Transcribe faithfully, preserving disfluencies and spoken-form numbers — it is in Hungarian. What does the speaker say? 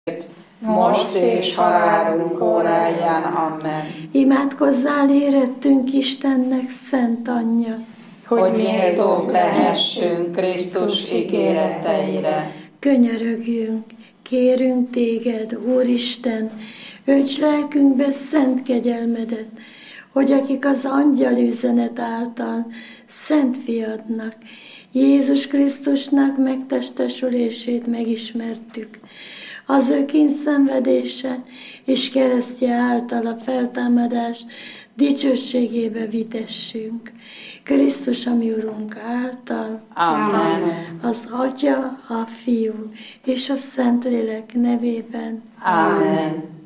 most és halálunk óráján. Amen. Imádkozzál érettünk Istennek szent anyja, hogy méltók lehessünk Krisztus ígéreteire. Könyörögjünk, kérünk téged, Úristen, ölts lelkünkbe szent kegyelmedet, hogy akik az angyal üzenet által szent fiadnak, Jézus Krisztusnak megtestesülését megismertük, az ő kényszenvedése és keresztje által a feltámadás dicsőségébe vitessünk. Krisztus, a mi Urunk által, Amen. Az Atya, a Fiú és a Szentlélek nevében. Amen.